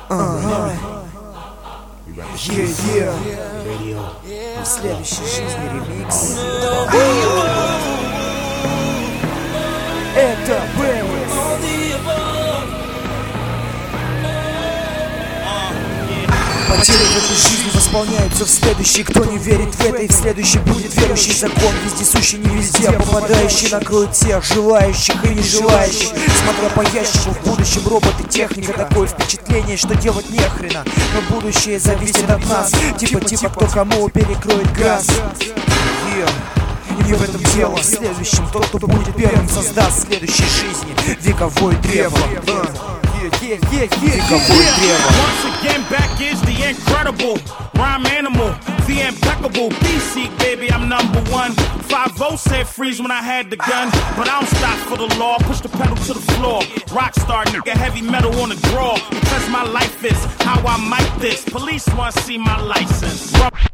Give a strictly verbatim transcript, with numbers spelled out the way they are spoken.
Ага. Е-е. В следующей жизни ремикс. Это Бэмэс. Потери в этой жизни восполняются в следующей. Кто не верит в это и в следующий будет верующий. Закон вездесущий, не везде попадающий накроет тех желающих и не желающих. Смотря по ящику, в будущем робот и техника. Такое впечатление, что делать нехрена. Но будущее зависит от нас. Типа-типа кто кому перекроет газ. Yeah. Не в этом дело. В следующем тот, кто будет первым, создаст в следующей жизни вековое древо. Yeah, yeah, yeah, yeah. Once again, back is the incredible rhyme animal, the impeccable B C, baby, I'm number one. five oh said freeze when I had the gun, but I don't stop for the law. Push the pedal to the floor. Rockstar nigga, heavy metal on the draw. Because my life is how I mic this. Police want to see my license.